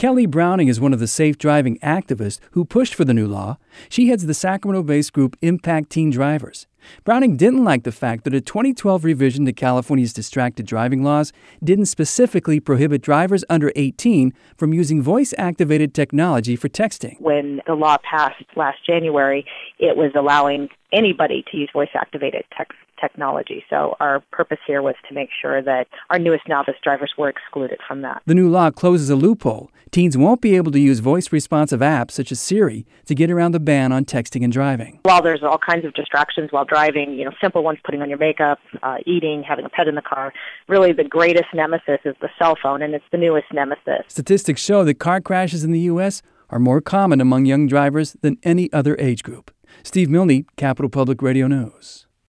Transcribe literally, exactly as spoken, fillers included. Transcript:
Kelly Browning is one of the safe driving activists who pushed for the new law. She heads the Sacramento-based group Impact Teen Drivers. Browning didn't like the fact that a twenty twelve revision to California's distracted driving laws didn't specifically prohibit drivers under eighteen from using voice-activated technology for texting. When the law passed last January, it was allowing anybody to use voice-activated text technology. So our purpose here was to make sure that our newest novice drivers were excluded from that. The new law closes a loophole. Teens won't be able to use voice-responsive apps such as Siri to get around the ban on texting and driving. While there's all kinds of distractions while driving, you know, simple ones, putting on your makeup, uh, eating, having a pet in the car, really the greatest nemesis is the cell phone, and it's the newest nemesis. Statistics show that car crashes in the U S are more common among young drivers than any other age group. Steve Milne, Capital Public Radio News.